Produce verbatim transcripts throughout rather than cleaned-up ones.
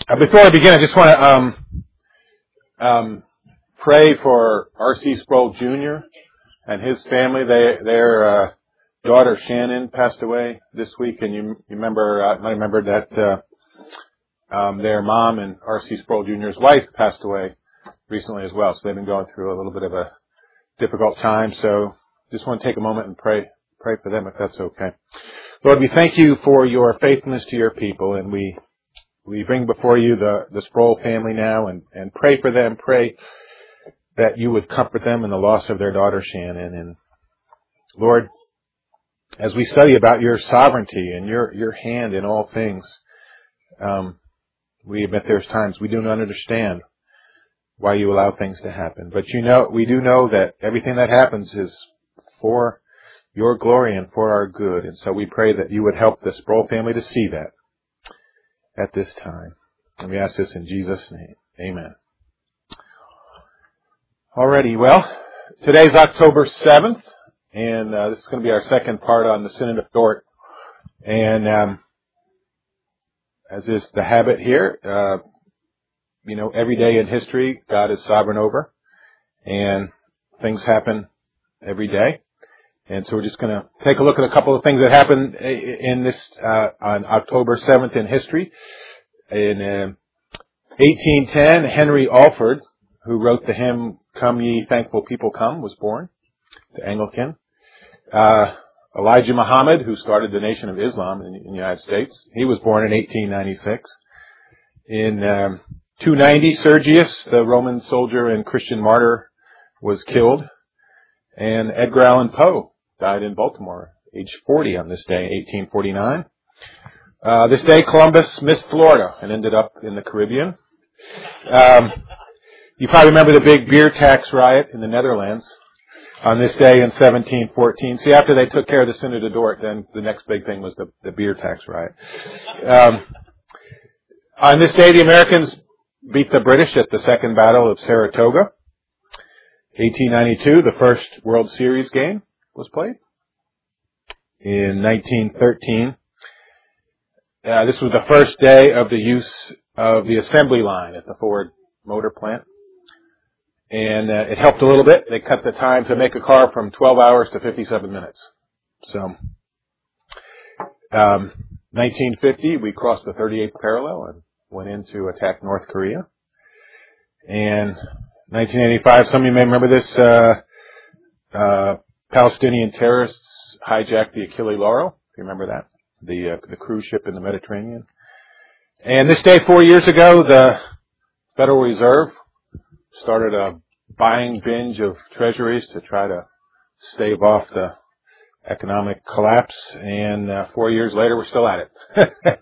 Uh, before I begin, I just want to um, um, pray for R C Sproul Junior and his family. They, their uh, daughter Shannon passed away this week, and you, you remember, uh, I remember that uh, um, their mom and R C Sproul Junior's wife passed away recently as well. So they've been going through a little bit of a difficult time. So just want to take a moment and pray pray for them, if that's okay. Lord, we thank you for your faithfulness to your people, and we We bring before you the, the Sproul family now and, and pray for them. Pray that you would comfort them in the loss of their daughter Shannon. And Lord, as we study about your sovereignty and your, your hand in all things, um, we admit there's times we do not understand why you allow things to happen. But you know, we do know that everything that happens is for your glory and for our good. And so we pray that you would help the Sproul family to see that at this time. And we ask this in Jesus' name. Amen. Alrighty, well, today's October seventh, and uh, this is going to be our second part on the Synod of Dort. And um, as is the habit here, uh, you know, every day in history, God is sovereign over, and things happen every day. And so we're just going to take a look at a couple of things that happened in this, uh, on October seventh in history. In uh, eighteen ten, Henry Alford, who wrote the hymn, Come Ye Thankful People Come, was born, the Anglican. Uh, Elijah Muhammad, who started the Nation of Islam in, in the United States, he was born in eighteen ninety-six. In um, two ninety, Sergius, the Roman soldier and Christian martyr, was killed. And Edgar Allan Poe died in Baltimore, age forty on this day, eighteen forty-nine. Uh, this day, Columbus missed Florida and ended up in the Caribbean. Um, you probably remember the big beer tax riot in the Netherlands on this day in seventeen fourteen. See, after they took care of the Synod of Dort, then the next big thing was the, the beer tax riot. Um, on this day, the Americans beat the British at the Second Battle of Saratoga. eighteen ninety-two, the first World Series game was played. In nineteen thirteen, uh, this was the first day of the use of the assembly line at the Ford Motor Plant. And uh, it helped a little bit. They cut the time to make a car from twelve hours to fifty-seven minutes. So, um, nineteen fifty, we crossed the thirty-eighth parallel and went in to attack North Korea. And nineteen eighty-five, some of you may remember this, uh, uh, Palestinian terrorists hijacked the Achille Lauro. If you remember that, the, uh, the cruise ship in the Mediterranean. And this day, four years ago, the Federal Reserve started a buying binge of treasuries to try to stave off the economic collapse. And uh, four years later, we're still at it.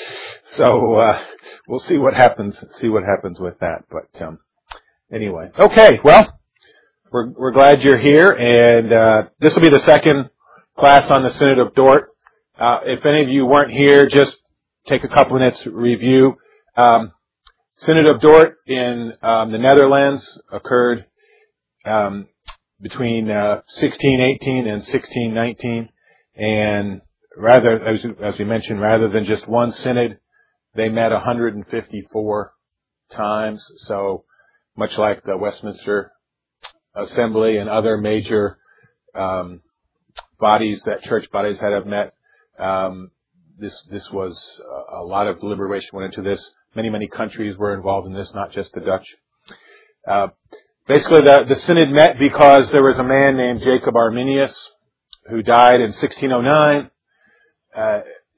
So uh, we'll see what happens. See what happens with that. But um, Anyway, okay, well, we're we're glad you're here, and uh, this will be the second class on the Synod of Dort. Uh, if any of you weren't here, just take a couple minutes to review. Um, Synod of Dort in um, the Netherlands occurred um, between uh, sixteen eighteen and sixteen nineteen, and rather, as, as we mentioned, rather than just one synod, they met one hundred fifty-four times. So, much like the Westminster Assembly and other major um, bodies that church bodies had have met, um, this this was a, a lot of deliberation went into this. Many many countries were involved in this, not just the Dutch. Uh, basically, the the synod met because there was a man named Jacob Arminius who died in sixteen oh nine. Uh,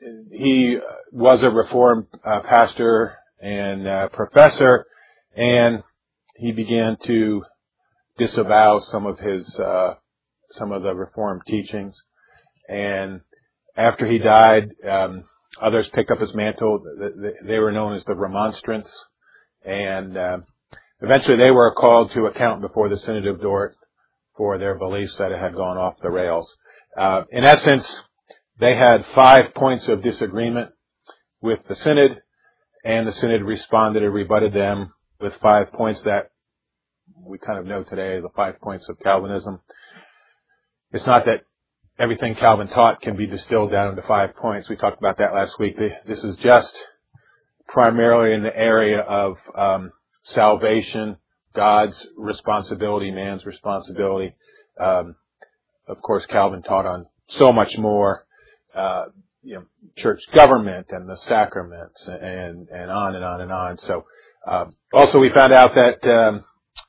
he was a Reformed uh, pastor and uh, professor, and he began to disavow some of his, uh, some of the Reformed teachings. And after he died, um, others picked up his mantle. They were known as the Remonstrants. And, uh, eventually they were called to account before the Synod of Dort for their beliefs that it had gone off the rails. Uh, in essence, they had five points of disagreement with the Synod, and the Synod responded and rebutted them with five points that we kind of know today, the five points of Calvinism. It's not that everything Calvin taught can be distilled down into five points. We talked about that last week. This is just primarily in the area of um, salvation, God's responsibility, man's responsibility. Um, of course, Calvin taught on so much more, uh, you know, church government and the sacraments, and and on and on and on. So, uh, also we found out that um,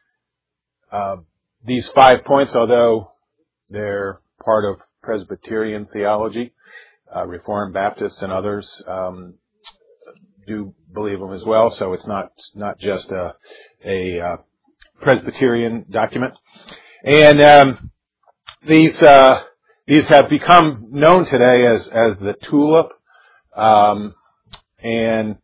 uh, these five points, although they're part of Presbyterian theology, uh, Reformed Baptists and others um, do believe them as well. So it's not not just a, a uh, Presbyterian document. And um, these uh, these have become known today as as the tulip. Um, and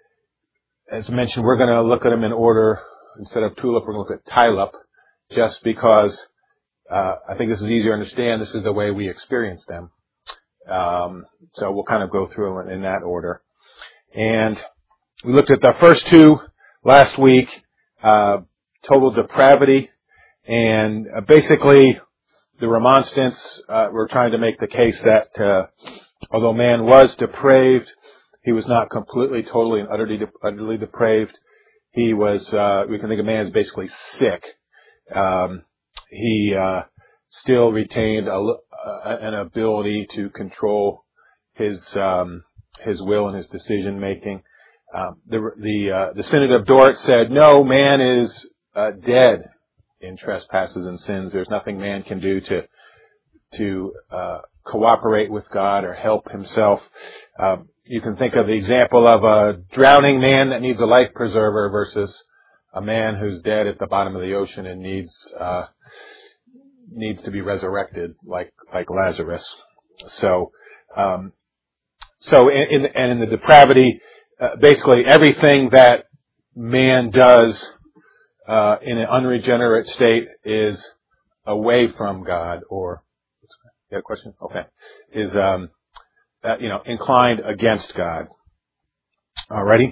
as mentioned, we're going to look at them in order. Instead of tulip, we're going to look at tileup, just because uh, I think this is easier to understand. This is the way we experience them. Um, so we'll kind of go through them in that order. And we looked at the first two last week, uh, total depravity, and uh, basically the remonstrants uh, were trying to make the case that uh, although man was depraved, he was not completely, totally, and utterly, utterly depraved. He was, uh, we can think of man as basically sick. Um, he uh, still retained a, uh, an ability to control his um, his will and his decision making. Um, the the uh, the Synod of Dort said, no, man is uh, dead in trespasses and sins. There's nothing man can do to to uh, cooperate with God or help himself. Uh, you can think of the example of a drowning man that needs a life preserver versus a man who's dead at the bottom of the ocean and needs uh, needs to be resurrected, like like Lazarus. So, um, so in, in and in the depravity, uh, basically everything that man does uh, in an unregenerate state is away from God, or you got a question? Okay, is um, uh, you know inclined against God. Alrighty.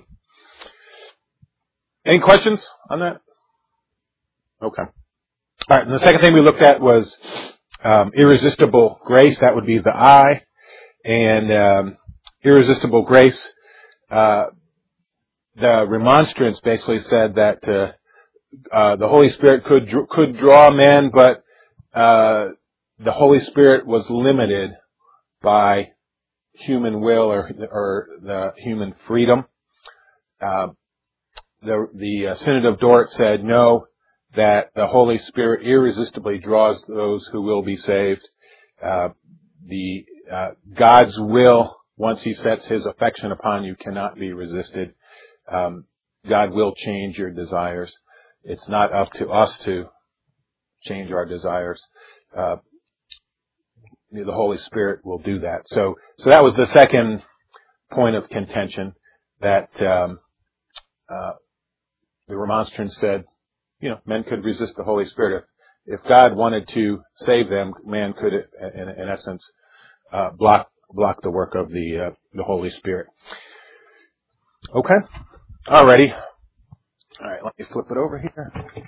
Any questions on that? Okay. All right. And the second thing we looked at was um, irresistible grace. That would be the I. And um, irresistible grace. Uh, the remonstrants basically said that uh, uh, the Holy Spirit could could draw men, but uh, the Holy Spirit was limited by human will or or the human freedom. Uh, The, the uh, Synod of Dort said no, that the Holy Spirit irresistibly draws those who will be saved. Uh, the uh, God's will, once He sets His affection upon you, cannot be resisted. Um, God will change your desires. It's not up to us to change our desires. Uh, the Holy Spirit will do that. So, so that was the second point of contention, that um, uh, the remonstrance said, you know, men could resist the Holy Spirit. If, if God wanted to save them, man could, in, in essence, uh, block block the work of the uh, the Holy Spirit. Okay, alrighty. All right, let me flip it over here.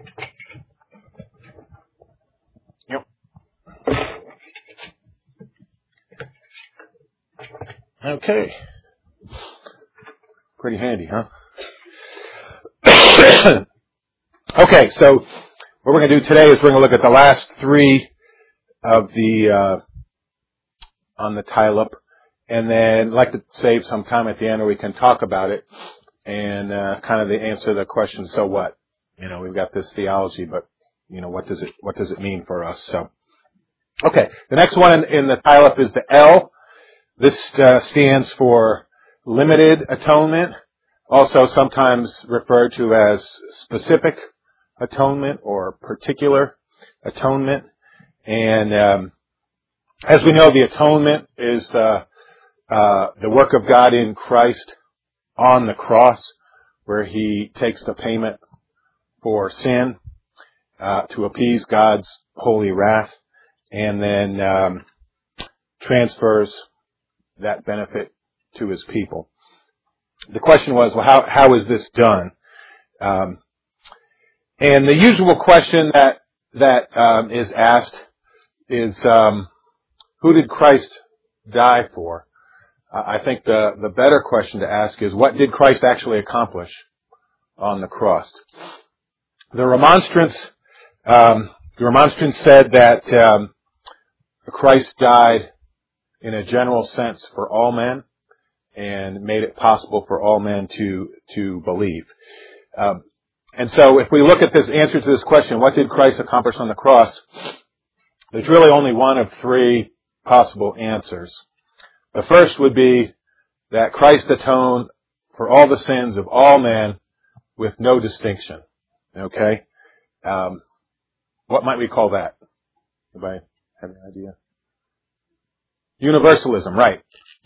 Yep. Okay. Pretty handy, huh? Okay, so what we're going to do today is we're going to look at the last three of the uh, on the tileup, and then I'd like to save some time at the end where we can talk about it and uh, kind of the answer the question. So what? You know, we've got this theology, but you know, what does it what does it mean for us? So, okay, the next one in, in the tileup is the L. This uh, stands for limited atonement. Also sometimes referred to as specific atonement or particular atonement. And um, as we know, the atonement is uh, uh, the work of God in Christ on the cross, where He takes the payment for sin uh, to appease God's holy wrath, and then um, transfers that benefit to His people. The question was, well, how, how is this done? Um, and the usual question that that um, is asked is, um, who did Christ die for? I think the, the better question to ask is, what did Christ actually accomplish on the cross? The remonstrance, um, the remonstrance said that um, Christ died in a general sense for all men and made it possible for all men to to believe. Um, and so, if we look at this answer to this question, what did Christ accomplish on the cross? There's really only one of three possible answers. The first would be that Christ atoned for all the sins of all men with no distinction. Okay? Um, what might we call that? Anybody have any idea? Universalism, right.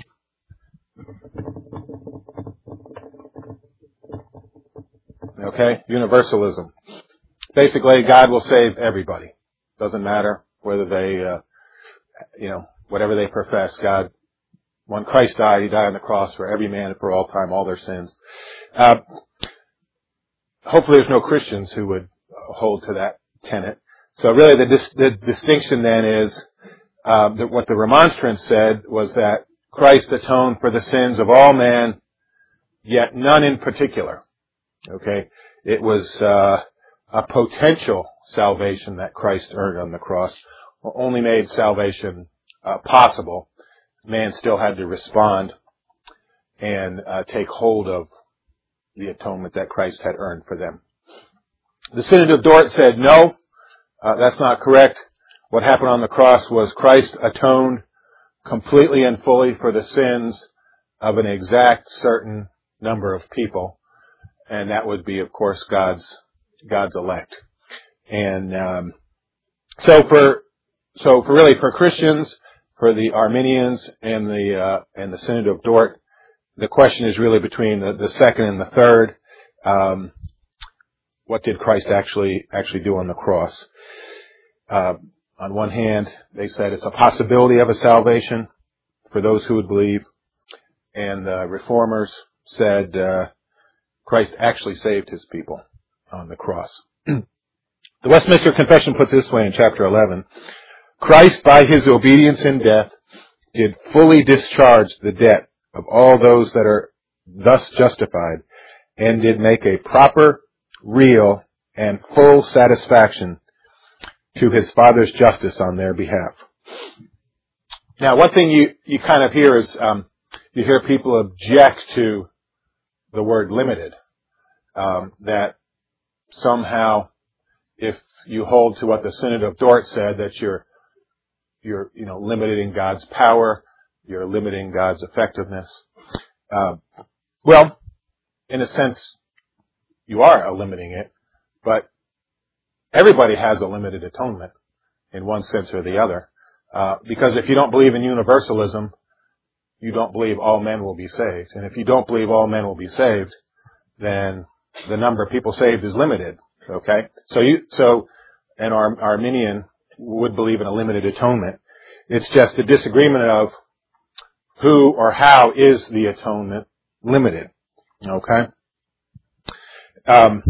Okay? Universalism. Basically, God will save everybody. Doesn't matter whether they, uh, you know, whatever they profess. God, when Christ died, He died on the cross for every man and for all time, all their sins. Uh, hopefully there's no Christians who would hold to that tenet. So really the, dis- the distinction then is, uh, that what the remonstrance said was that Christ atoned for the sins of all men, yet none in particular. Okay? It was, uh, a potential salvation that Christ earned on the cross, only made salvation uh, possible. Man still had to respond and uh, take hold of the atonement that Christ had earned for them. The Synod of Dort said, no, uh, that's not correct. What happened on the cross was Christ atoned completely and fully for the sins of an exact certain number of people. And that would be, of course, God's God's elect. And um, so for so for really for Christians, for the Arminians and the uh, and the Synod of Dort, the question is really between the, the second and the third. Um, what did Christ actually actually do on the cross? Uh, on one hand, they said it's a possibility of a salvation for those who would believe, and the Reformers said uh, Christ actually saved His people on the cross. The Westminster Confession puts it this way in chapter eleven. Christ, by His obedience in death, did fully discharge the debt of all those that are thus justified, and did make a proper, real, and full satisfaction to His Father's justice on their behalf. Now, one thing you, you kind of hear is, um, you hear people object to the word limited. Um, that somehow, if you hold to what the Synod of Dort said, that you're, you're, you know, limiting God's power, you're limiting God's effectiveness. Uh, well, in a sense, you are limiting it, but everybody has a limited atonement in one sense or the other. Uh, because if you don't believe in universalism, you don't believe all men will be saved. And if you don't believe all men will be saved, then the number of people saved is limited. Okay? So you, so an Ar- Arminian would believe in a limited atonement. It's just a disagreement of who or how is the atonement limited. Okay? Um,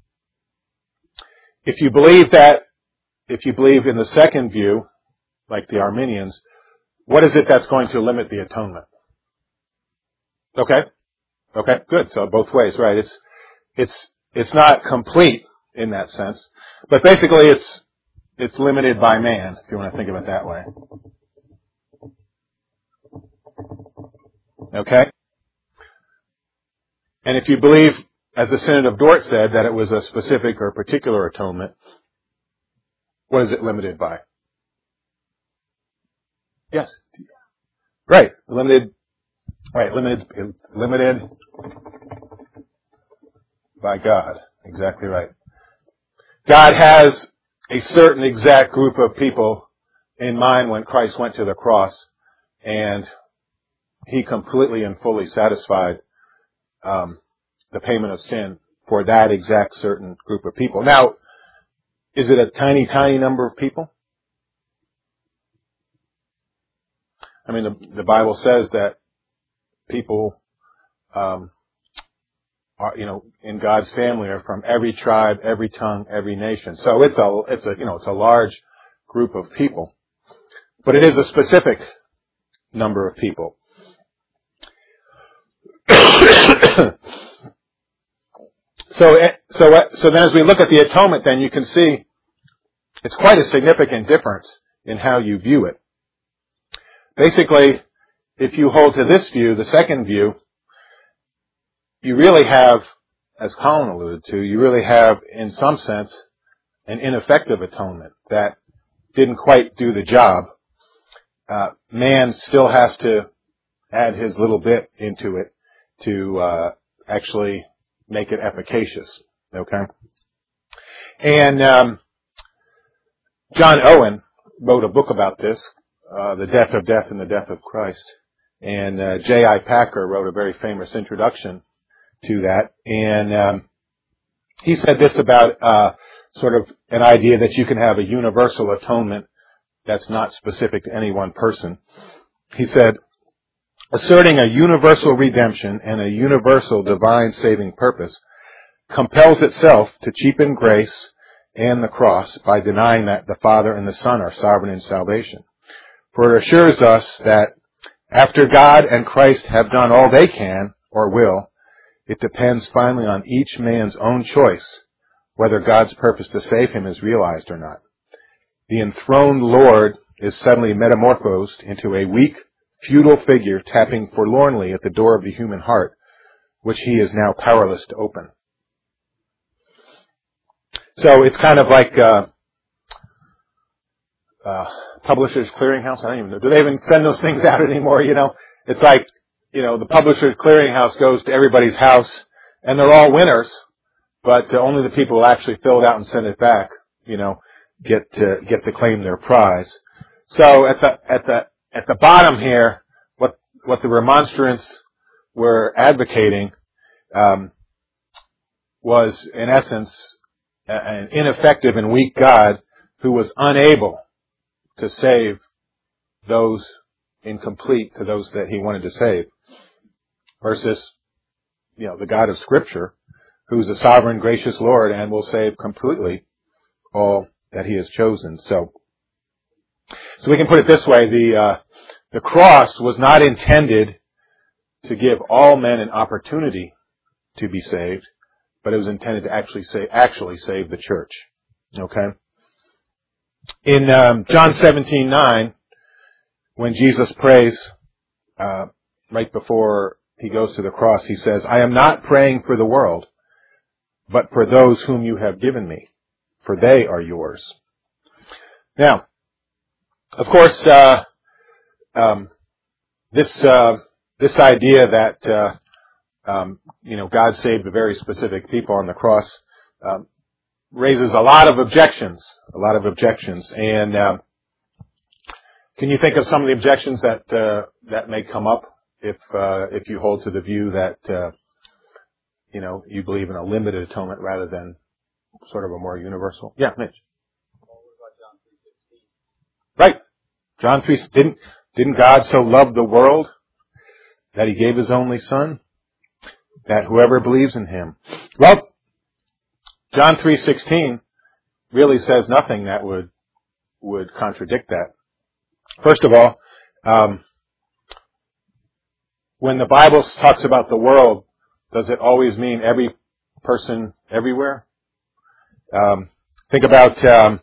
if you believe that, if you believe in the second view, like the Arminians, what is it that's going to limit the atonement? Okay? Okay, good. So both ways, right? It's, it's, it's not complete in that sense, but basically it's, it's limited by man, if you want to think of it that way. Okay? And if you believe, as the Synod of Dort said, that it was a specific or particular atonement, what is it limited by? Yes. Right. Limited. Right. Limited. Limited by God. Exactly right. God has a certain exact group of people in mind when Christ went to the cross, and He completely and fully satisfied um, the payment of sin for that exact certain group of people. Now, is it a tiny, tiny number of people? I mean, the, the Bible says that people, um, are, you know, in God's family are from every tribe, every tongue, every nation. So it's a, it's a, you know, it's a large group of people. But it is a specific number of people. so, so, so then as we look at the atonement, then you can see it's quite a significant difference in how you view it. Basically, if you hold to this view, the second view, you really have, as Colin alluded to, you really have, in some sense, an ineffective atonement that didn't quite do the job. Uh, man still has to add his little bit into it to uh, actually make it efficacious. Okay? And um, John Owen wrote a book about this, uh, The Death of Death and the Death of Christ. And uh, J I Packer wrote a very famous introduction to that. And um, he said this about uh, sort of an idea that you can have a universal atonement that's not specific to any one person. He said, asserting a universal redemption and a universal divine saving purpose compels itself to cheapen grace and the cross by denying that the Father and the Son are sovereign in salvation. For it assures us that after God and Christ have done all they can or will, it depends finally on each man's own choice whether God's purpose to save him is realized or not. The enthroned Lord is suddenly metamorphosed into a weak, futile figure tapping forlornly at the door of the human heart, which he is now powerless to open. So it's kind of like uh, uh, Publishers Clearinghouse. I don't even know. Do they even send those things out anymore? You know, it's like, you know, the Publishers Clearinghouse goes to everybody's house, and they're all winners, but uh, only the people who actually fill it out and send it back, you know, get to get to claim their prize. So at the at the at the bottom here, what what the remonstrants were advocating um, was, in essence, an ineffective and weak God who was unable to save those incomplete to those that he wanted to save, versus, you know, the God of Scripture, who's a sovereign, gracious Lord and will save completely all that he has chosen. So, so we can put it this way: the uh, the cross was not intended to give all men an opportunity to be saved, but it was intended to actually save, actually save the church. Okay. In um, John seventeen nine, when Jesus prays uh, right before he goes to the cross, he says, "I am not praying for the world, but for those whom you have given me, for they are yours." Now, of course, uh, um, this uh, this idea that uh, um, you know God saved a very specific people on the cross um, raises a lot of objections, a lot of objections. And uh, can you think of some of the objections that uh, that may come up if uh, if you hold to the view that uh, you know you believe in a limited atonement rather than sort of a more universal? Yeah, Mitch. Right. John three, didn't, didn't God so love the world that he gave his only Son, that whoever believes in him? Well, John three sixteen really says nothing that would, would contradict that. First of all, um, when the Bible talks about the world, does it always mean every person everywhere? Um, think about, um,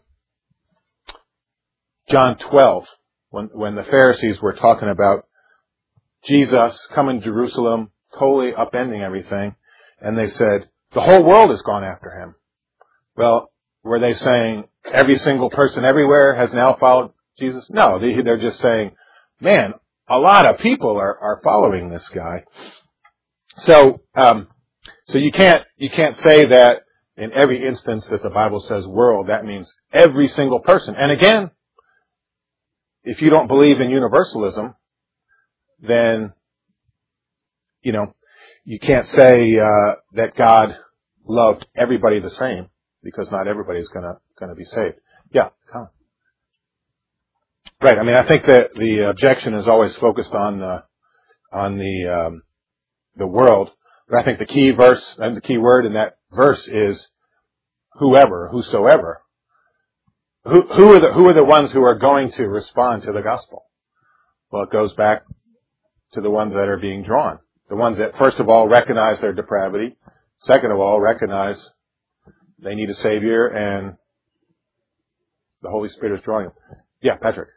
John twelve, when, when the Pharisees were talking about Jesus coming to Jerusalem, totally upending everything, and they said, the whole world has gone after him. Well, were they saying every single person everywhere has now followed Jesus? No, they, they're just saying, man, a lot of people are, are following this guy. So, um, so you can't, you can't say that in every instance that the Bible says world, that means every single person. And again, if you don't believe in universalism, then, you know, you can't say uh, that God loved everybody the same, because not everybody is gonna gonna be saved. Yeah, Colin. Right. I mean, I think that the objection is always focused on the on the um, the world, but I think the key verse and the key word in that verse is whoever, whosoever. Who, who are the who are the ones who are going to respond to the gospel? Well, it goes back to the ones that are being drawn. The ones that, first of all, recognize their depravity. Second of all, recognize they need a Savior and the Holy Spirit is drawing them. Yeah, Patrick.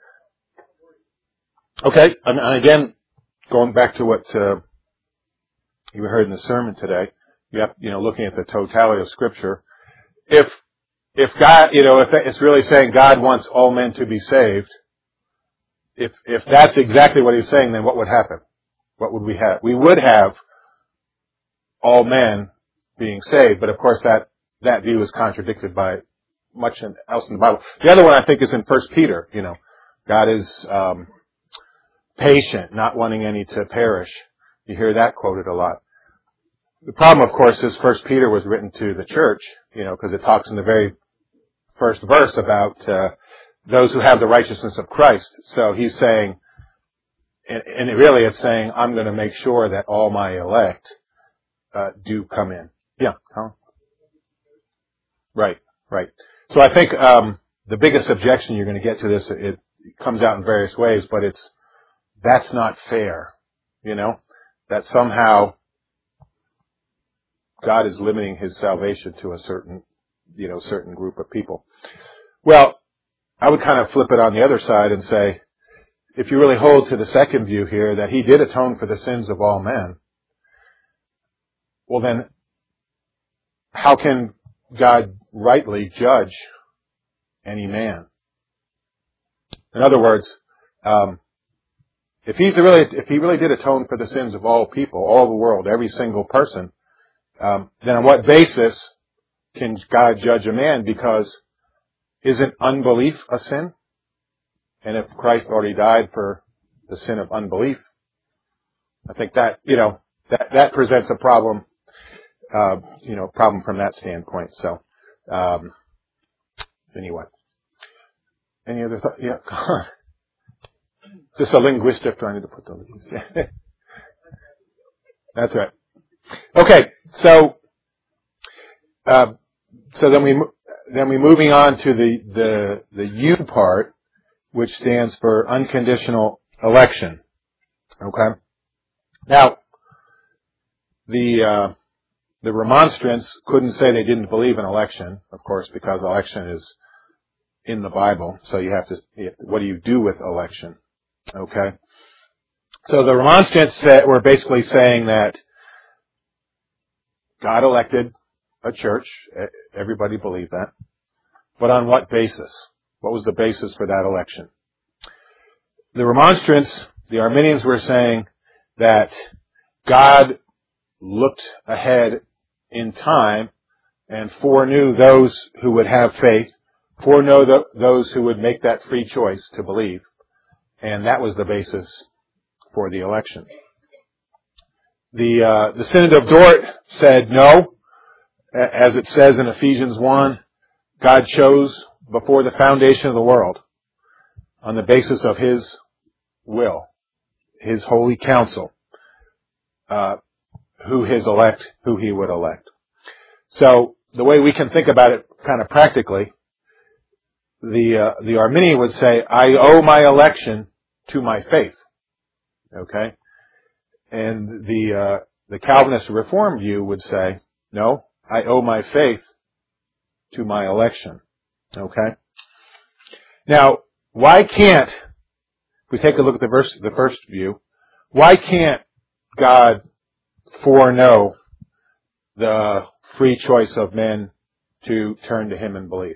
Okay, and, and again, going back to what uh, you heard in the sermon today, you have, you know, looking at the totality of Scripture. If if God, you know, if it's really saying God wants all men to be saved, if if that's exactly what He's saying, then what would happen? What would we have? We would have all men being saved, but of course that that view is contradicted by much else in the Bible. The other one I think is in First Peter. You know, God is um, patient, not wanting any to perish. You hear that quoted a lot. The problem, of course, is First Peter was written to the church, you know, because it talks in the very first verse about uh, those who have the righteousness of Christ. So he's saying, and, and it really it's saying, I'm going to make sure that all my elect uh, do come in. Yeah, Colin? Right, right. So I think um, the biggest objection you're going to get to this, it, it comes out in various ways, but it's, that's not fair, you know, that somehow God is limiting His salvation to a certain, you know, certain group of people. Well, I would kind of flip it on the other side and say, if you really hold to the second view here, that He did atone for the sins of all men, well then, how can God rightly judge any man? In other words, um, if He's really, if He really did atone for the sins of all people, all the world, every single person, um, then on what basis can God judge a man? Because isn't unbelief a sin? And if Christ already died for the sin of unbelief, I think that, you know, that, that presents a problem, uh, you know, problem from that standpoint. So, um, anyway. Any other thoughts? Yeah, go on. Just a linguistic trying to put those. That's right. Okay, so, uh, so then we, then we moving on to the, the, the U part, which stands for unconditional election. Okay? Now, the, uh, the remonstrants couldn't say they didn't believe in election, of course, because election is in the Bible. So you have to, what do you do with election? Okay? So the remonstrants said, were basically saying that God elected a church. Everybody believed that. But on what basis? What was the basis for that election? The remonstrants, the Arminians, were saying that God looked ahead in time and foreknew those who would have faith, foreknew the, those who would make that free choice to believe. And that was the basis for the election. The, uh, the Synod of Dort said no. As it says in Ephesians one, God chose before the foundation of the world on the basis of His will, His holy counsel, uh, who His elect, who He would elect. So the way we can think about it kind of practically, the, uh, the Arminian would say, I owe my election to my faith. Okay? And the, uh, the Calvinist Reform view would say, no, I owe my faith to my election. Okay? Now, why can't, if we take a look at the verse, the first view, why can't God foreknow the free choice of men to turn to Him and believe?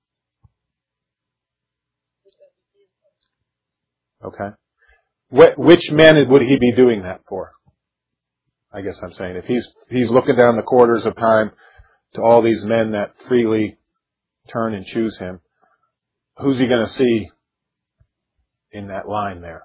Okay? Wh- which men would He be doing that for? I guess I'm saying, if He's, He's looking down the corridors of time to all these men that freely turn and choose Him, who's He going to see in that line there?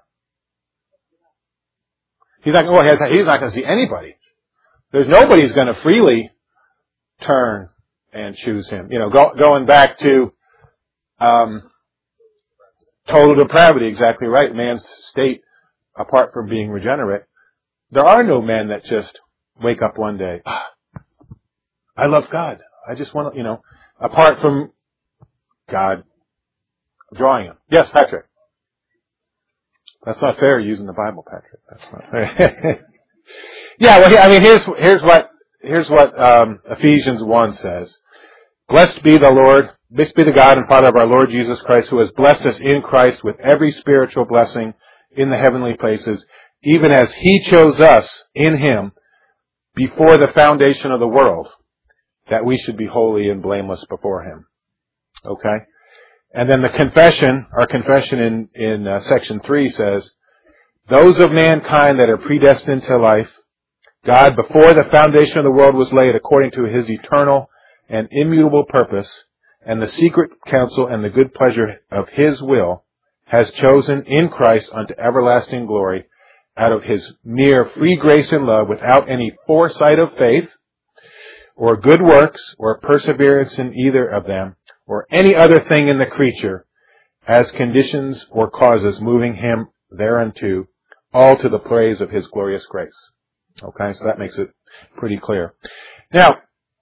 He's not, well, he's not going to see anybody. There's nobody who's going to freely turn and choose Him. You know, go, going back to um, total depravity, exactly right, man's state apart from being regenerate. There are no men that just wake up one day, ah, I love God. I just want to, you know, apart from God drawing him. Yes, Patrick. That's not fair using the Bible, Patrick. That's not fair. Yeah, well, I mean, here's here's what here's what um, Ephesians one says. Blessed be the Lord, blessed be the God and Father of our Lord Jesus Christ, who has blessed us in Christ with every spiritual blessing in the heavenly places, even as He chose us in Him before the foundation of the world, that we should be holy and blameless before Him. Okay? And then the confession, our confession in, in uh, section three says, those of mankind that are predestined to life, God, before the foundation of the world was laid, according to His eternal and immutable purpose, and the secret counsel and the good pleasure of His will, has chosen in Christ unto everlasting glory, out of His mere free grace and love, without any foresight of faith, or good works, or perseverance in either of them, or any other thing in the creature, as conditions or causes moving Him thereunto, all to the praise of His glorious grace. Okay, so that makes it pretty clear. Now,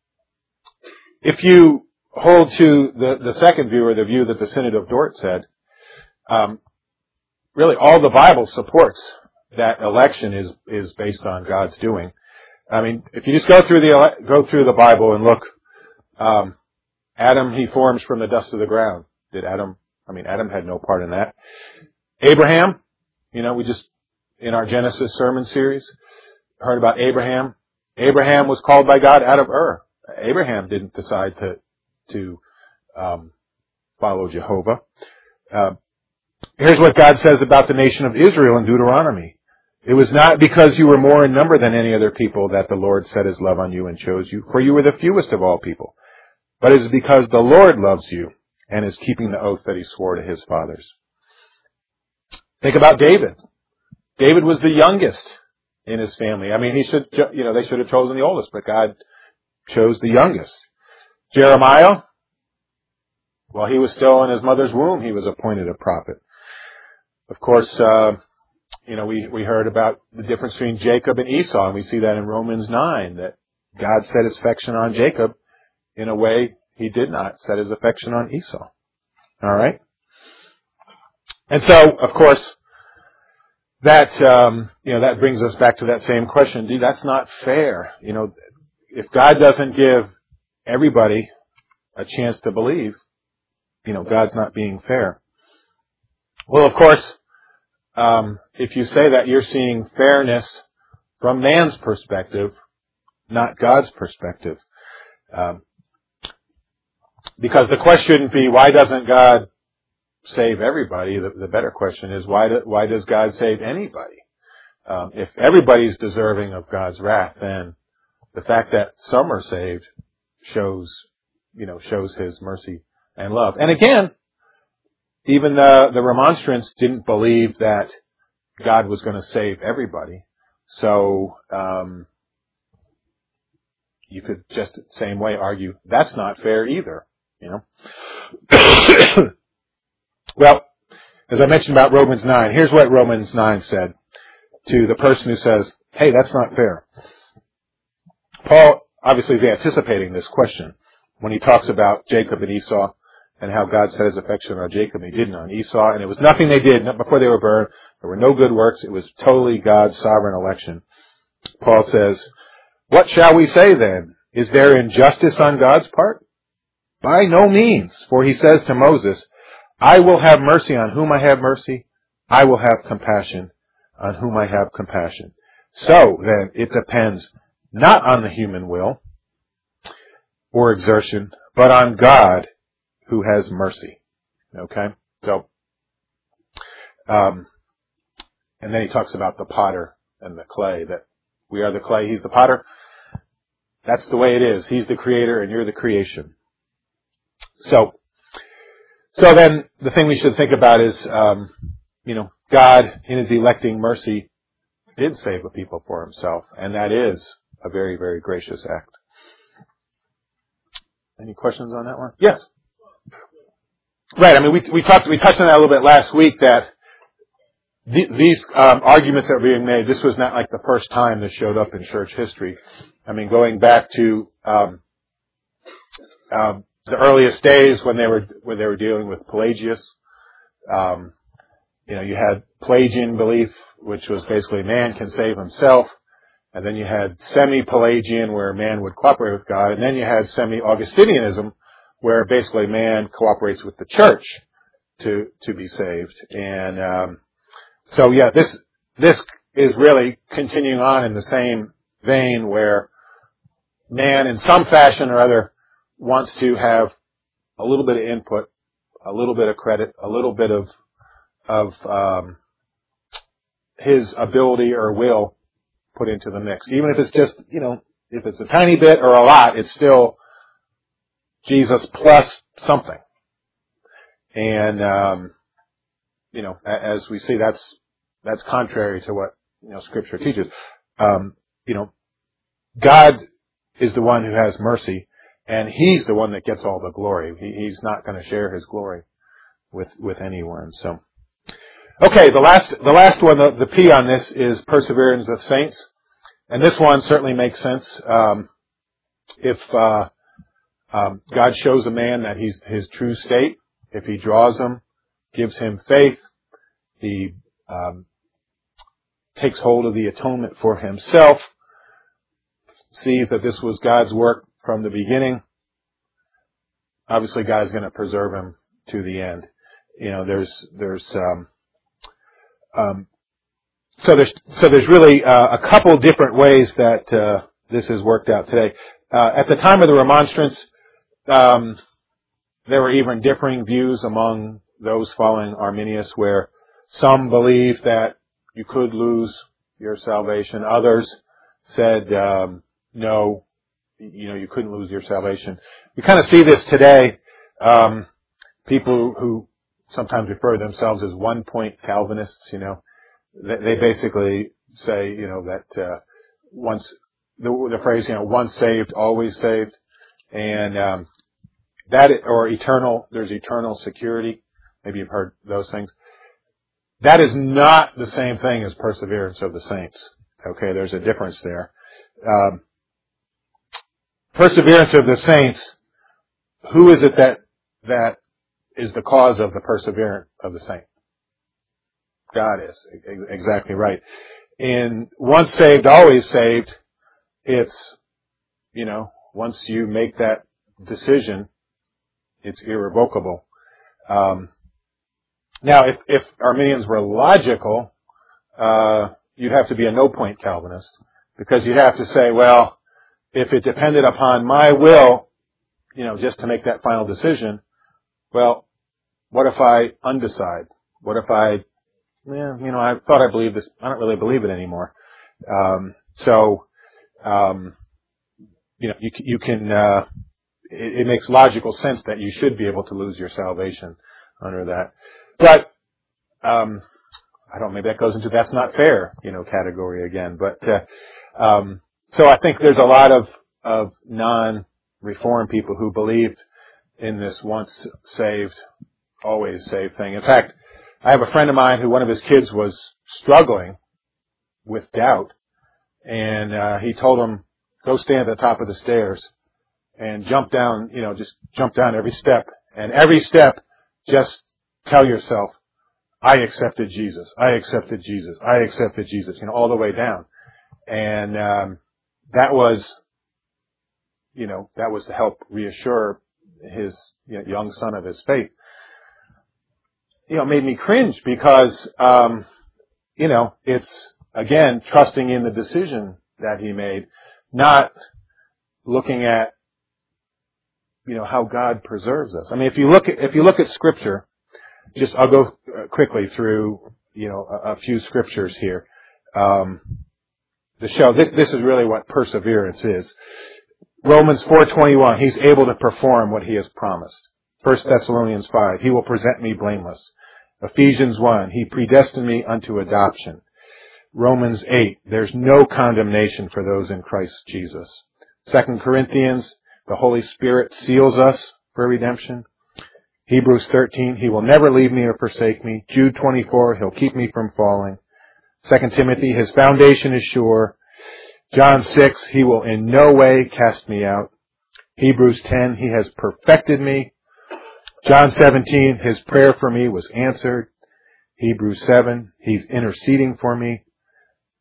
if you hold to the, the second view, or the view that the Synod of Dort said, um, really all the Bible supports that election is, is based on God's doing. I mean, if you just go through the, go through the Bible and look, um, Adam, he forms from the dust of the ground. Did Adam, I mean, Adam had no part in that. Abraham, you know, we just, in our Genesis sermon series, heard about Abraham. Abraham was called by God out of Ur. Abraham didn't decide to, to, um, follow Jehovah. Uh, here's what God says about the nation of Israel in Deuteronomy. It was not because you were more in number than any other people that the Lord set His love on you and chose you, for you were the fewest of all people. But it is because the Lord loves you and is keeping the oath that He swore to His fathers. Think about David. David was the youngest in his family. I mean, he should, you know, they should have chosen the oldest, but God chose the youngest. Jeremiah, while he was still in his mother's womb, he was appointed a prophet. Of course, uh, you know, we, we heard about the difference between Jacob and Esau, and we see that in Romans nine, that God set His affection on Jacob in a way He did not set His affection on Esau. All right? And so, of course, that, um, you know, that brings us back to that same question. Dude, that's not fair. You know, if God doesn't give everybody a chance to believe, you know, God's not being fair. Well, of course, um, if you say that, you're seeing fairness from man's perspective, not God's perspective. Um, because the question shouldn't be, why doesn't God save everybody? The, the better question is, why do, why does God save anybody? Um, if everybody's deserving of God's wrath, then the fact that some are saved shows, you know, shows His mercy and love. And again, even the, the remonstrants didn't believe that God was going to save everybody. So, um, you could just the same way argue that's not fair either, you know. Well, as I mentioned about Romans nine, here's what Romans nine said to the person who says, hey, that's not fair. Paul obviously is anticipating this question when he talks about Jacob and Esau and how God set His affection on Jacob and He didn't on Esau. And it was nothing they did, not before they were burned. There were no good works. It was totally God's sovereign election. Paul says, what shall we say then? Is there injustice on God's part? By no means. For He says to Moses, I will have mercy on whom I have mercy. I will have compassion on whom I have compassion. So then it depends not on the human will or exertion, but on God who has mercy. Okay? So, um, and then he talks about the potter and the clay, that we are the clay, He's the potter. That's the way it is. He's the creator and you're the creation. So, so then the thing we should think about is, um, you know, God in His electing mercy did save a people for Himself, and that is a very, very gracious act. Any questions on that one? Yes. Right. I mean, we we talked, we touched on that a little bit last week. That the, these um, arguments that were being made, this was not like the first time this showed up in church history. I mean, going back to um, um, the earliest days when they were when they were dealing with Pelagius, um, you know, you had Pelagian belief, which was basically man can save himself. And then you had semi-Pelagian, where man would cooperate with God. And then you had semi-Augustinianism, where basically man cooperates with the church to to be saved. And um, so, yeah, this this is really continuing on in the same vein, where man, in some fashion or other, wants to have a little bit of input, a little bit of credit, a little bit of of um, his ability or will put into the mix. Even if it's just, you know, if it's a tiny bit or a lot, it's still Jesus plus something. And, um, you know, as we see, that's, that's contrary to what, you know, Scripture teaches. Um, you know, God is the one who has mercy, and He's the one that gets all the glory. He, he's not going to share His glory with, with anyone. So, okay, the last, the last one, the, the P on this is perseverance of saints. And this one certainly makes sense. Um, if, uh, um, God shows a man that he's his true state, if He draws him, gives him faith, he, um, takes hold of the atonement for himself, sees that this was God's work from the beginning, obviously God's going to preserve him to the end. You know, there's, there's, um, um, so there's, so there's really, uh, a couple different ways that, uh, this is worked out today. Uh, at the time of the Remonstrance, um, there were even differing views among those following Arminius, where some believed that you could lose your salvation. Others said, um, no, you know, you couldn't lose your salvation. We kind of see this today. Um, people who sometimes refer to themselves as one-point Calvinists, you know, they, they basically say, you know, that uh, once the, the phrase, you know, once saved, always saved, and um, that or eternal. There's eternal security. Maybe you've heard those things. That is not the same thing as perseverance of the saints. Okay, there's a difference there. Um, perseverance of the saints. Who is it that that is the cause of the perseverance of the saint? God is. Exactly right. In once saved, always saved, it's, you know, once you make that decision, it's irrevocable. Um, now, if, if Arminians were logical, uh, you'd have to be a no-point Calvinist, because you'd have to say, well, if it depended upon my will, you know, just to make that final decision, well, what if I undecide? What if I, yeah, you know, I thought I believed this, I don't really believe it anymore. Um, so, um, you know, you, you can, uh, it, it makes logical sense that you should be able to lose your salvation under that. But, um, I don't know, maybe that goes into that's not fair, you know, category again. But, uh, um, so I think there's a lot of, of non-Reformed people who believed in this once saved, always saved thing. In fact, I have a friend of mine who one of his kids was struggling with doubt, and uh, he told him, go stand at the top of the stairs and jump down, you know, just jump down every step. And every step, just tell yourself, I accepted Jesus. I accepted Jesus. I accepted Jesus, you know, all the way down. And um, that was, you know, that was to help reassure his, you know, young son of his faith. You know, it made me cringe because, um, you know, it's, again, trusting in the decision that he made, not looking at, you know, how God preserves us. I mean, if you look at, if you look at Scripture, just, I'll go quickly through, you know, a, a few Scriptures here, um, to show this, this is really what perseverance is. Romans four twenty-one, He's able to perform what He has promised. First Thessalonians five, He will present me blameless. Ephesians one, He predestined me unto adoption. Romans eight, there's no condemnation for those in Christ Jesus. Second Corinthians, the Holy Spirit seals us for redemption. Hebrews thirteen, He will never leave me or forsake me. Jude twenty-four, He'll keep me from falling. Second Timothy, His foundation is sure. John six, He will in no way cast me out. Hebrews ten, He has perfected me. John seventeen, His prayer for me was answered. Hebrews seven, He's interceding for me.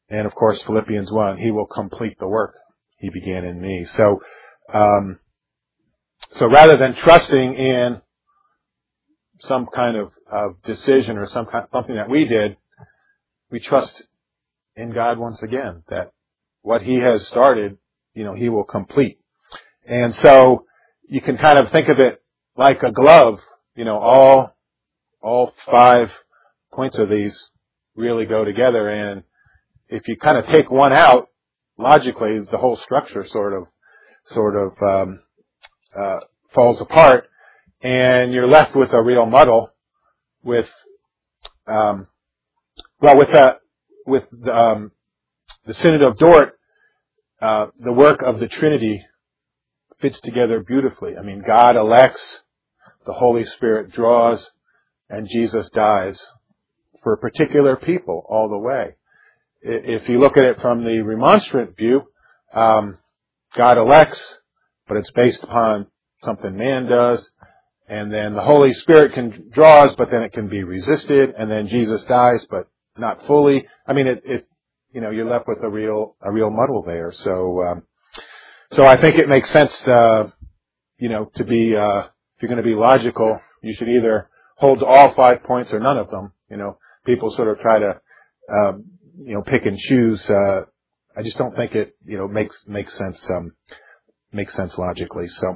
And of course, Philippians one, he will complete the work he began in me. So, um, so rather than trusting in some kind of, of decision or some kind, something that we did, we trust in God once again that what he has started, you know, he will complete. And so you can kind of think of it like a glove, you know, all, all five points of these really go together. And if you kind of take one out, logically, the whole structure sort of, sort of, um, uh, falls apart, and you're left with a real muddle with, um, well, with a, with, um, the Synod of Dort, uh, the work of the Trinity fits together beautifully. I mean, God elects, the Holy Spirit draws, and Jesus dies for particular people all the way. If you look at it from the remonstrant view, um, God elects, but it's based upon something man does, and then the Holy Spirit can draws, but then it can be resisted, and then Jesus dies, but not fully. I mean, it, it you know, you're left with a real a real muddle there. So, um, so I think it makes sense, uh, you know, to be uh, if you're going to be logical, you should either hold to all five points or none of them. You know, people sort of try to, um, you know, pick and choose. Uh, I just don't think it, you know, makes makes sense um, makes sense logically. So,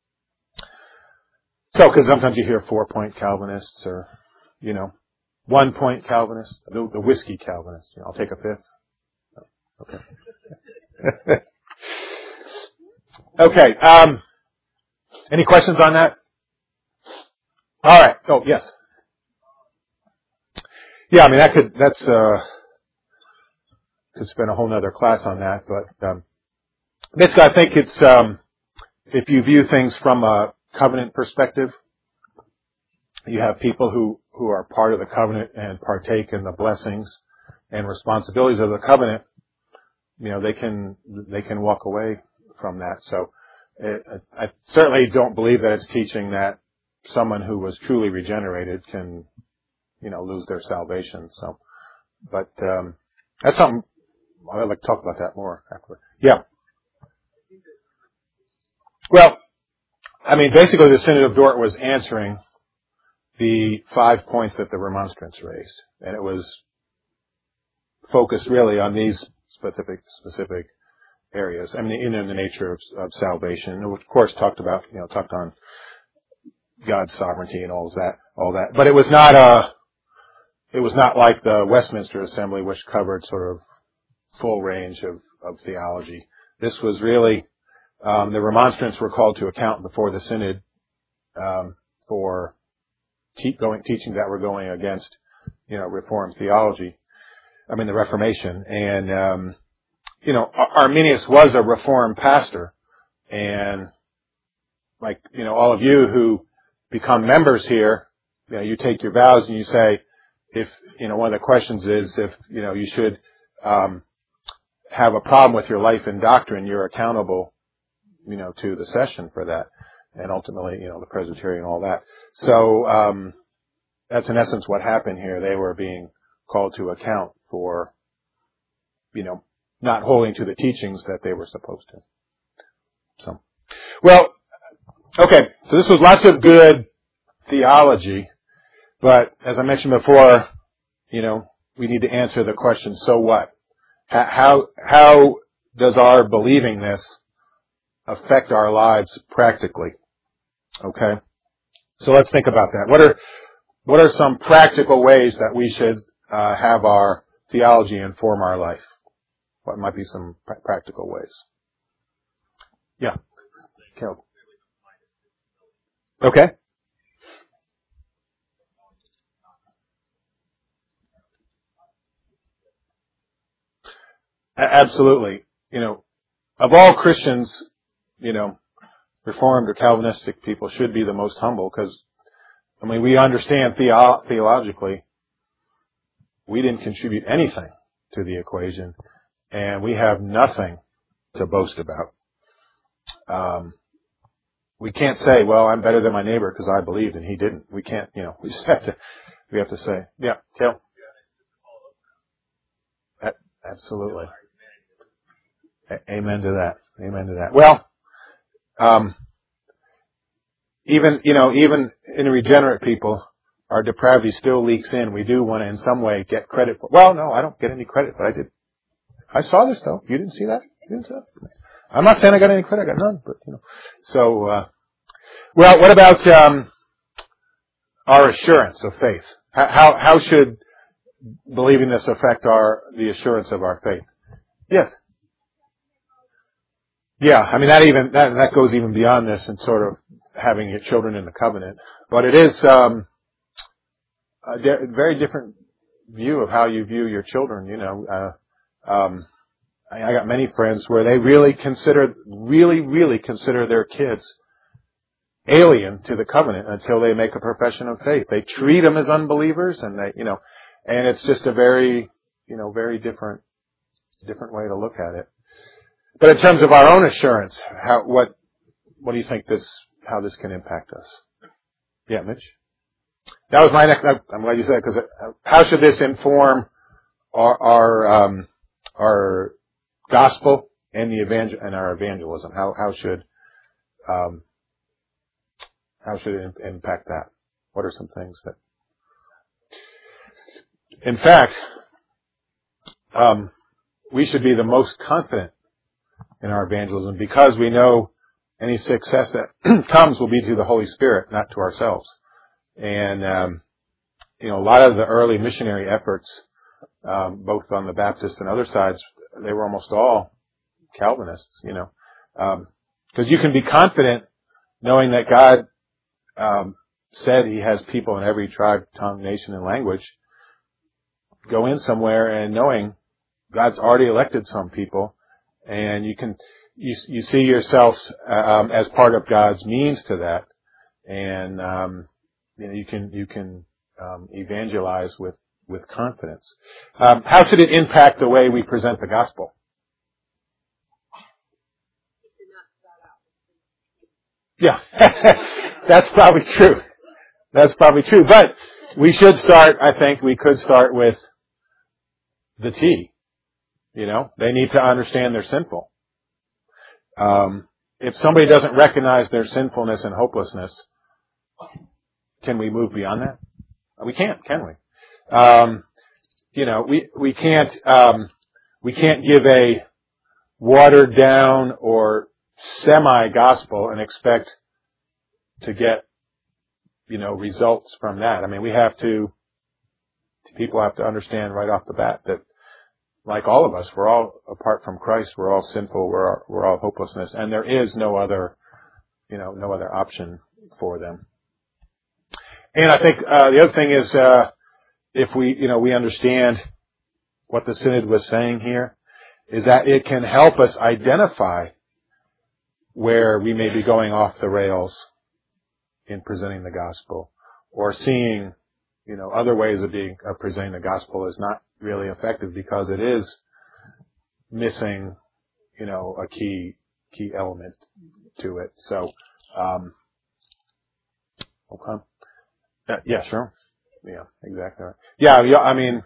so because sometimes you hear four point Calvinists or, you know, one point Calvinists, the, the whiskey Calvinist. You know, I'll take a fifth. Okay. Okay. Um, any questions on that? All right. Oh, yes. Yeah, I mean, that could, that's, uh, could spend a whole nother class on that, but, um, basically I think it's, um, if you view things from a covenant perspective, you have people who, who are part of the covenant and partake in the blessings and responsibilities of the covenant. You know, they can, they can walk away from that. So, it, I certainly don't believe that it's teaching that someone who was truly regenerated can, you know, lose their salvation. So, but, um, that's something, I'd like to talk about that more after. Yeah. Well, I mean, basically the Synod of Dort was answering the five points that the remonstrants raised. And it was focused really on these specific, specific areas. I mean, in, in the nature of, of salvation. And of course talked about, you know, talked on God's sovereignty and all that, all that. But it was not a, it was not like the Westminster Assembly, which covered sort of full range of, of theology. This was really, um, the remonstrants were called to account before the Synod, um, for te- going, teachings that were going against, you know, Reformed theology. I mean, the Reformation. And, um, you know, Arminius was a Reformed pastor. And like, you know, all of you who become members here, you know, you take your vows and you say, if, you know, one of the questions is if, you know, you should, um, have a problem with your life and doctrine, you're accountable, you know, to the session for that. And ultimately, you know, the Presbyterian and all that. So, um, that's in essence what happened here. They were being called to account for, you know, not holding to the teachings that they were supposed to. So, well, okay. So this was lots of good theology, but as I mentioned before, you know, we need to answer the question, so what? How, how does our believing this affect our lives practically? Okay. So let's think about that. What are, what are some practical ways that we should uh, have our theology inform our life? What might be some pr- practical ways? Yeah. Caleb. Okay. A- absolutely. You know, of all Christians, you know, Reformed or Calvinistic people should be the most humble because, I mean, we understand theo- theologically we didn't contribute anything to the equation and we have nothing to boast about. Um, we can't say, well, I'm better than my neighbor because I believed and he didn't. We can't, you know, we just have to, we have to say, yeah, Kel. Absolutely. A- amen to that. Amen to that. Well, um, even, you know, even in regenerate people, our depravity still leaks in. We do want to in some way get credit for, well, no, I don't get any credit, but I did. I saw this though. You didn't see that? You didn't see that? I'm not saying I got any credit. I got none, but, you know. So, uh, well, what about, um, our assurance of faith? How, how, how should believing this affect our, the assurance of our faith? Yes. Yeah, I mean, that even, that, that goes even beyond this and sort of having your children in the covenant. But it is, um, a de- very different view of how you view your children, you know. Uh, um, I, I got many friends where they really consider, really, really consider their kids alien to the covenant until they make a profession of faith. They treat them as unbelievers, and they, you know, and it's just a very, you know, very different, different way to look at it. But in terms of our own assurance, how, what, what do you think this, how this can impact us? Yeah, Mitch? That was my next, I'm glad you said it, because how should this inform our, our, um, our gospel and the evangel, and our evangelism? How, how should, um, how should it impact that? What are some things that, in fact, um, we should be the most confident in our evangelism because we know any success that comes will be to the Holy Spirit, not to ourselves. And, um, you know, a lot of the early missionary efforts, um, both on the Baptist and other sides, they were almost all Calvinists, you know, um, because you can be confident knowing that God, um, said He has people in every tribe, tongue, nation, and language. Go in somewhere and knowing God's already elected some people, and you can, you, you see yourselves, um, as part of God's means to that. And, um, you know, you can, you can, um, evangelize with, with confidence. Um, how should it impact the way we present the gospel? Yeah. That's probably true. That's probably true. But we should start, I think we could start with the T. You know, they need to understand they're sinful. Um, if somebody doesn't recognize their sinfulness and hopelessness, can we move beyond that? We can't, can we? Um, you know, we, we can't, um, we can't give a watered down or semi-gospel and expect to get, you know, results from that. I mean, we have to, people have to understand right off the bat that, like all of us, we're all, apart from Christ, we're all sinful, we're all, we're all hopelessness, and there is no other, you know, no other option for them. And I think, uh, the other thing is, uh, if we, you know, we understand what the Synod was saying here, is that it can help us identify where we may be going off the rails in presenting the gospel, or seeing, you know, other ways of being, of presenting the gospel is not really effective because it is missing, you know, a key, key element to it. So, um, okay. Uh, yeah, sure. Yeah, exactly. Right. Yeah, yeah, I mean,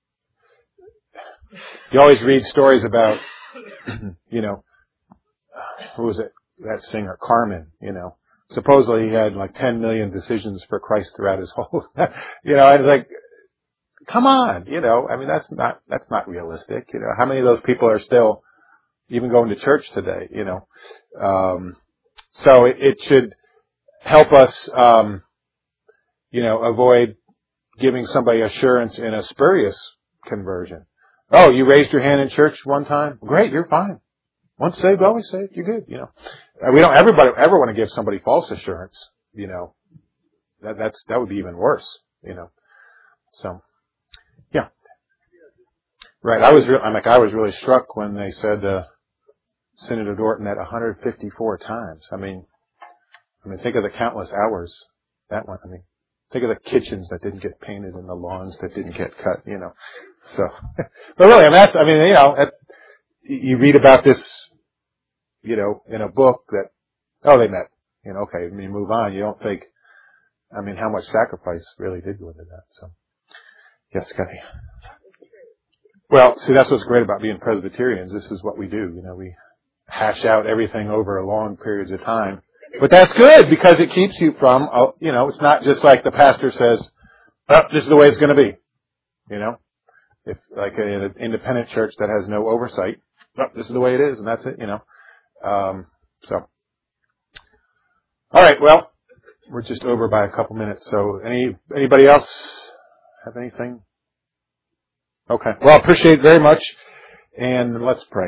you always read stories about, you know, who was it? That singer, Carmen, you know. Supposedly he had like ten million decisions for Christ throughout his whole, you know, and it's like, come on, you know, I mean, that's not, that's not realistic, you know. How many of those people are still even going to church today, you know? Um, so it, it should help us, um, you know, avoid giving somebody assurance in a spurious conversion. Oh, you raised your hand in church one time? Great, you're fine. Once saved, always saved. You're good, you know. We don't everybody ever want to give somebody false assurance, you know. That that's that would be even worse, you know. So, yeah, right. I was re- I'm like I was really struck when they said uh, Synod of Dorton at one hundred fifty-four times. I mean, I mean, think of the countless hours that one. I mean, think of the kitchens that didn't get painted and the lawns that didn't get cut, you know. So, but really, I mean, that's I mean, you know, at, you read about this, you know, in a book that, oh, they met, you know, okay, and you move on. You don't think, I mean, how much sacrifice really did go into that. So, yes, Connie. Well, see, that's what's great about being Presbyterians. This is what we do. You know, we hash out everything over long periods of time. But that's good because it keeps you from, uh, you know, it's not just like the pastor says, oh, this is the way it's going to be. You know, if like an independent church that has no oversight, oh, this is the way it is and that's it, you know. Um, so, all right, well, we're just over by a couple minutes. So any anybody else have anything? Okay. Well, I appreciate it very much. And let's pray.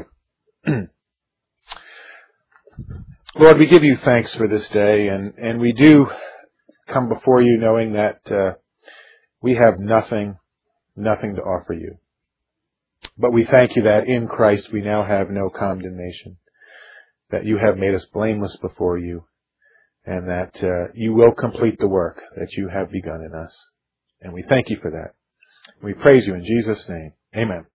Lord, we give you thanks for this day, and, and we do come before you knowing that uh, we have nothing, nothing to offer you. But we thank you that in Christ we now have no condemnation, that you have made us blameless before you, and that uh, you will complete the work that you have begun in us. And we thank you for that. We praise you in Jesus' name. Amen.